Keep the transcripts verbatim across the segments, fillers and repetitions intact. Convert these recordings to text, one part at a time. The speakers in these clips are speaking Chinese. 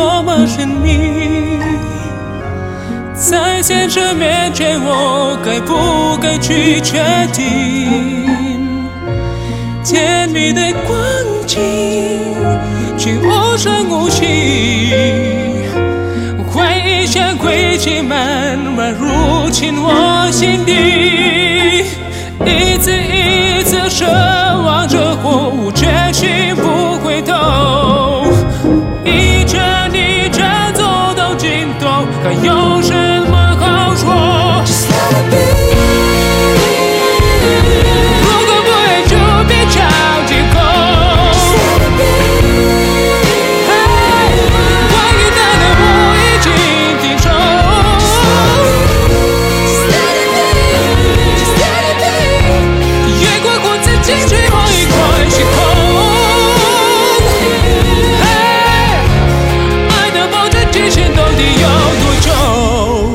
多么神秘。在现实面前，我该不该去决定？甜蜜的光景却无声无息，回忆像轨迹慢慢入侵我心底，一次一次奢望着货物，决心不回头，一程一程走到尽头，还有什么好说？如果不爱就别讲借口，关于他的我已经停手，越过过自己去换一块星空。爱的保证期限到底有多久？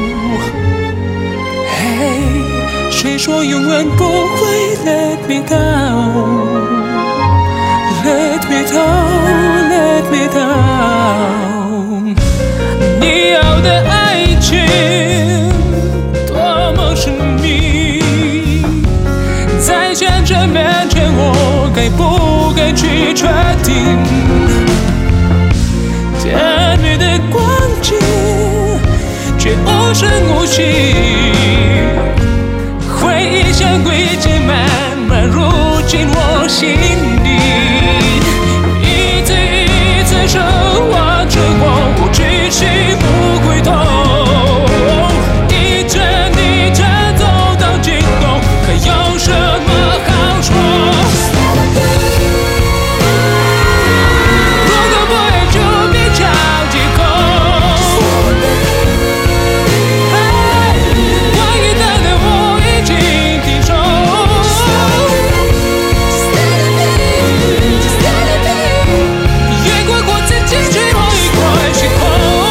谁说永远不会 let me down Let me down Let me down 你要的爱情多么神秘，在现实面前我该不该去决定？甜蜜的光景却无声无息，回忆像轨迹慢慢入进我心底，一次一次奢望着我不继续不回头，一程一程走到尽头，还有什么好说？如果不爱就别找借口，关于他的我已经停手，越过过自己去换一块星空。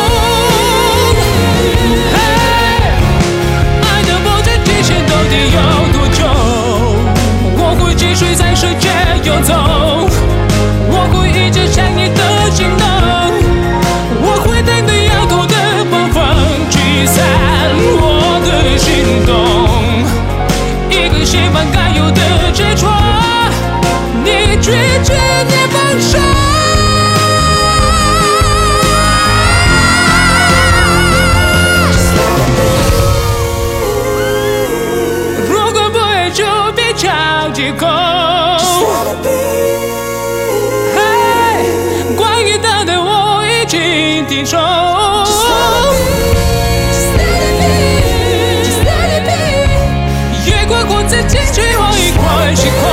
爱的保证期限到底有多久？我会继续在世界游走，我会一直想你的行动，我会等对摇头的暴风驱散我的心动，一个希望该有的执着，你拒绝也放手。如果不爱就别找借口，关于他的我已经停手，越过过自己去换一块星空。